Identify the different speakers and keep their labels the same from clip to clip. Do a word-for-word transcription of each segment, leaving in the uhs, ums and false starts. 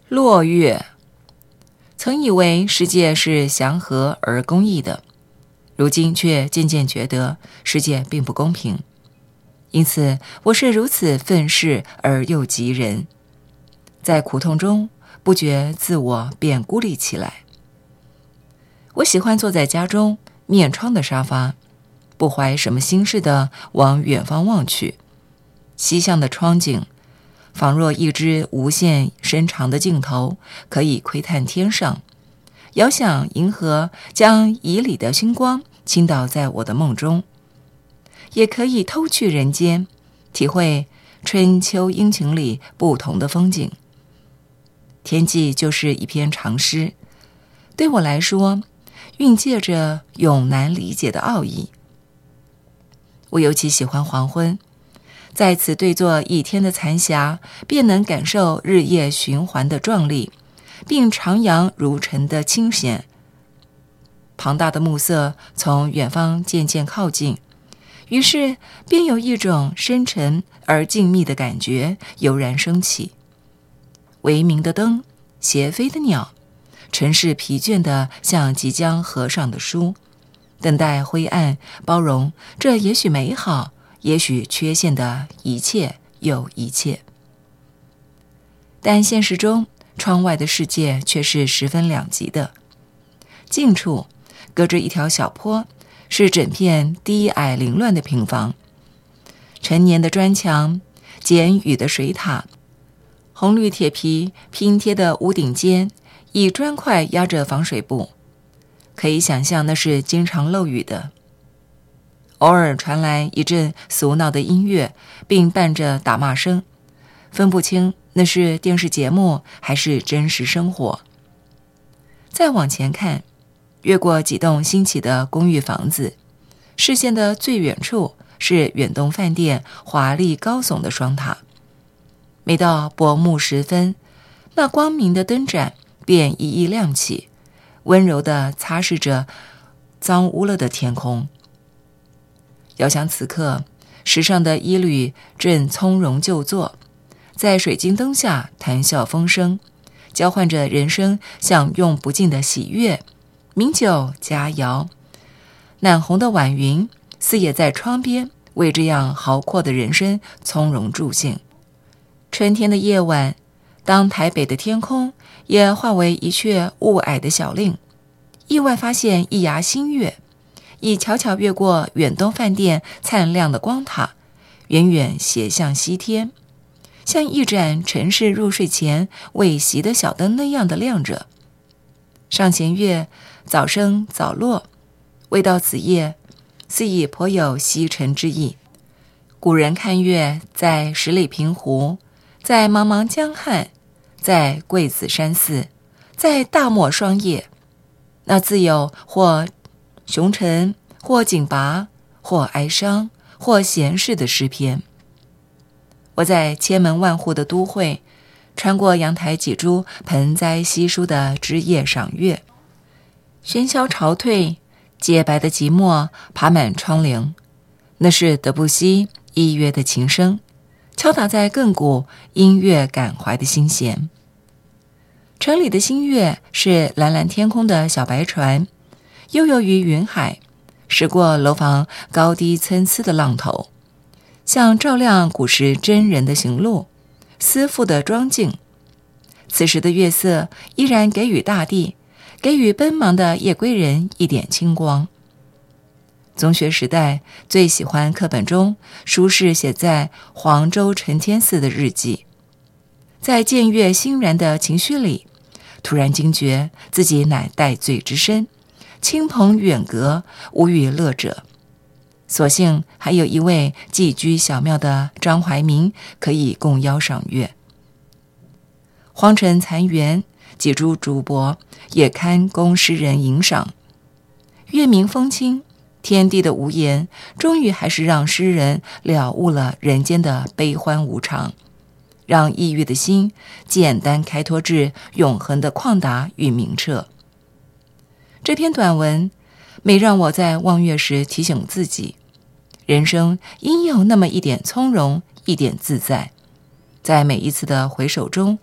Speaker 1: 落月。曾以为世界是祥和而公义的，如今却渐渐觉得世界并不公平。因此我是如此愤世而又急人，在苦痛中不觉自我便孤立起来。我喜欢坐在家中面窗的沙发，不怀什么心事地往远方望去，西向的窗景仿若一只无限伸长的镜头，可以窥探天上，遥想银河将以里的星光倾倒在我的梦中，也可以偷去人间，体会春秋阴晴里不同的风景。天际就是一篇长诗，对我来说蕴藉着永难理解的奥义。我尤其喜欢黄昏，在此对坐一天的残霞，便能感受日夜循环的壮丽，并徜徉如尘的清闲。庞大的暮色从远方渐渐靠近，于是便有一种深沉而静谧的感觉油然升起。微明的灯，斜飞的鸟，尘世疲倦的像即将合上的书，等待灰暗包容这也许美好也许缺陷的一切又一切。但现实中窗外的世界却是十分两极的。近处隔着一条小坡，是整片低矮凌乱的平房，陈年的砖墙，简语的水塔，红绿铁皮拼贴的屋顶间以砖块压着防水布，可以想象那是经常漏雨的。偶尔传来一阵俗闹的音乐，并伴着打骂声，分不清那是电视节目还是真实生活。再往前看，越过几栋新起的公寓房子，视线的最远处是远东饭店华丽高耸的双塔。每到薄暮时分，那光明的灯盏便一一亮起，温柔地擦拭着脏污了的天空。遥想此刻，时尚的衣履正从容就坐，在水晶灯下谈笑风生，交换着人生享用不尽的喜悦，名酒佳肴。暖红的晚云似也在窗边为这样豪阔的人生从容助兴。春天的夜晚，当台北的天空也化为一阙雾霭的小令，意外发现一牙新月，已悄悄越过远东饭店灿亮的光塔，远远斜向西天，像一盏尘世入睡前未熄的小灯那样的亮着。上弦月早升早落，未到此夜，似已颇有西沉之意。古人看月，在十里平湖，在茫茫江汉，在桂子山寺，在大漠霜叶，那自有或雄沉，或紧拔，或哀伤，或闲适的诗篇。我在千门万户的都会，穿过阳台几株盆栽稀疏的枝叶赏月，喧嚣潮退，洁白的寂寞爬满窗棂，那是德布西一约的琴声，敲打在亘古音乐感怀的心弦。城里的新月是蓝蓝天空的小白船，悠游于云海，驶过楼房高低参差的浪头，像照亮古时真人的行路，思妇的庄静。此时的月色依然给予大地，给予奔忙的夜归人一点清光。中学时代最喜欢课本中舒适写在黄州承天寺的日记，在见月欣然的情绪里，突然惊觉自己乃戴罪之身，亲朋远隔，无与乐者。所幸还有一位寄居小庙的张怀民可以共邀赏月。荒尘残垣，几株竹柏也堪供诗人吟赏。月明风轻，天地的无言，终于还是让诗人了悟了人间的悲欢无常，让抑郁的心简单开脱至永恒的旷达与明澈。这篇短文每让我在望月时提醒自己，人生应有那么一点从容，一点自在，在每一次的回首中，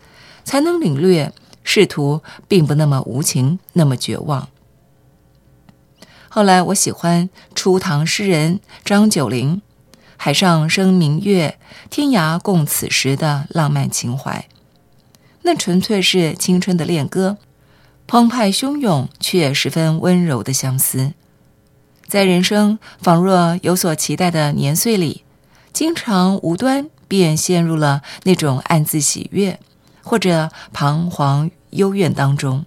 Speaker 1: 才能领略仕途并不那么无情，那么绝望。后来我喜欢初唐诗人张九龄海上生明月，天涯共此时的浪漫情怀，那纯粹是青春的恋歌，澎湃汹涌却十分温柔的相思。在人生仿若有所期待的年岁里，经常无端便陷入了那种暗自喜悦或者彷徨幽怨当中。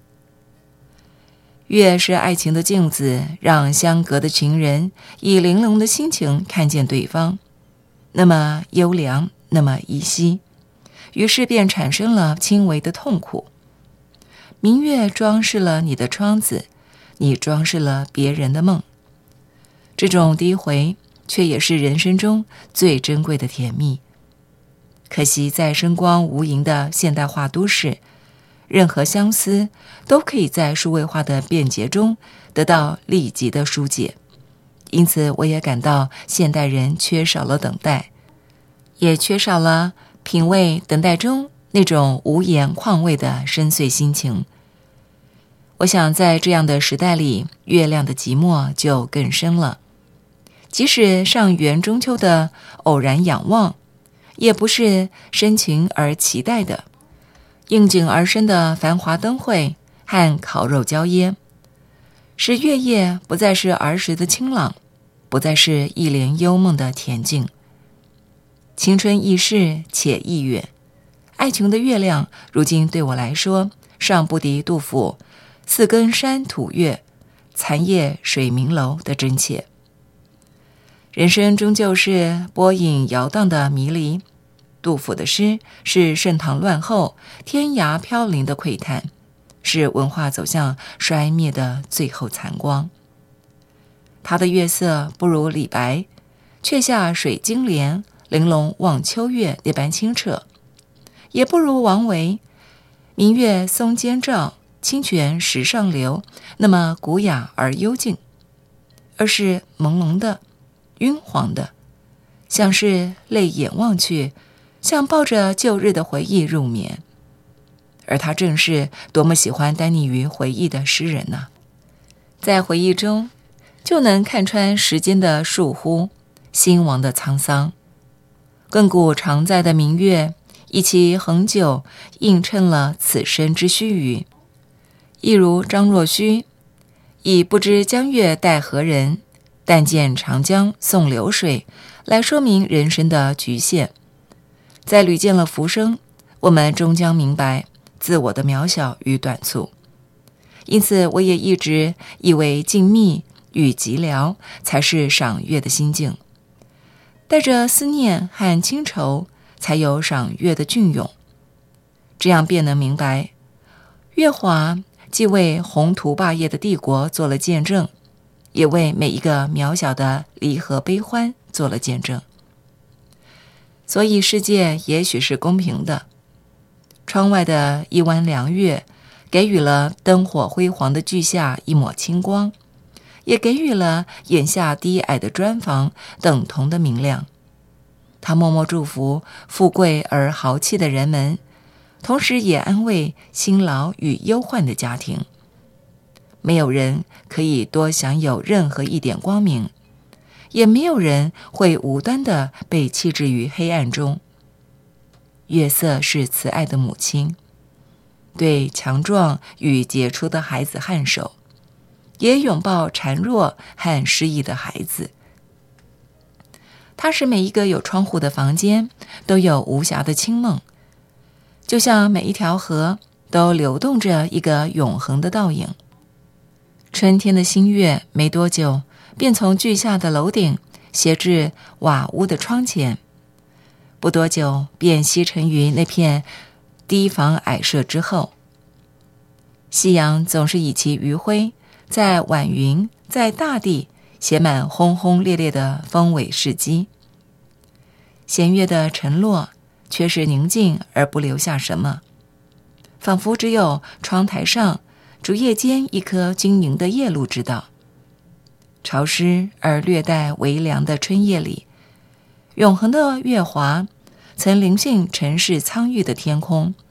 Speaker 1: 月是爱情的镜子，让相隔的情人以玲珑的心情看见对方，那么优良，那么依稀，于是便产生了轻微的痛苦。明月装饰了你的窗子，你装饰了别人的梦，这种低回却也是人生中最珍贵的甜蜜。可惜在声光无垠的现代化都市，任何相思都可以在数位化的便捷中得到立即的疏解，因此我也感到现代人缺少了等待，也缺少了品味等待中那种无言况味的深邃心情。我想在这样的时代里，月亮的寂寞就更深了。即使上元中秋的偶然仰望，也不是深情而期待的。应景而生的繁华灯会和烤肉宵夜，使月夜不再是儿时的清朗，不再是一帘幽梦的恬静。青春易逝且易远，爱情的月亮如今对我来说尚不敌杜甫四更山吐月，残夜水明楼的真切。人生终究是波影摇荡的迷离，杜甫的诗是盛唐乱后天涯飘零的喟叹，是文化走向衰灭的最后残光。他的月色不如李白却下水晶帘，玲珑望秋月那般清澈，也不如王维明月松间照，清泉石上流那么古雅而幽静，而是朦胧的晕黄的，像是泪眼望去，像抱着旧日的回忆入眠。而他正是多么喜欢耽溺于回忆的诗人呢、啊？在回忆中就能看穿时间的倏忽，兴亡的沧桑。亘古常在的明月，以其恒久映衬了此生之须臾。一如张若虚以不知江月待何人，但见长江送流水来说明人生的局限。在屡见了浮生，我们终将明白自我的渺小与短促。因此我也一直以为静谧与寂寥才是赏月的心境，带着思念和清愁才有赏月的隽永。这样便能明白，月华既为宏图霸业的帝国做了见证，也为每一个渺小的离合悲欢做了见证。所以世界也许是公平的，窗外的一弯凉月给予了灯火辉煌的巨夏一抹清光，也给予了眼下低矮的砖房等同的明亮。他默默祝福富贵而豪气的人们，同时也安慰辛劳与忧患的家庭。没有人可以多享有任何一点光明，也没有人会无端地被弃置于黑暗中。月色是慈爱的母亲，对强壮与杰出的孩子颔首，也拥抱孱弱和失意的孩子。它使每一个有窗户的房间都有无暇的清梦，就像每一条河都流动着一个永恒的倒影。春天的新月没多久便从巨夏的楼顶斜至瓦屋的窗前，不多久便西沉于那片低房矮舍之后。夕阳总是以其余晖在晚云，在大地写满轰轰烈烈的风尾事迹。弦月的沉落却是宁静而不留下什么，仿佛只有窗台上竹叶间一颗晶莹的夜露知道。潮湿而略带微凉的春夜里，永恒的月华曾临幸尘世苍郁的天空，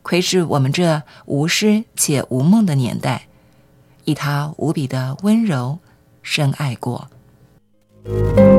Speaker 1: 窥视我们这无诗且无梦的年代，以他无比的温柔深爱过。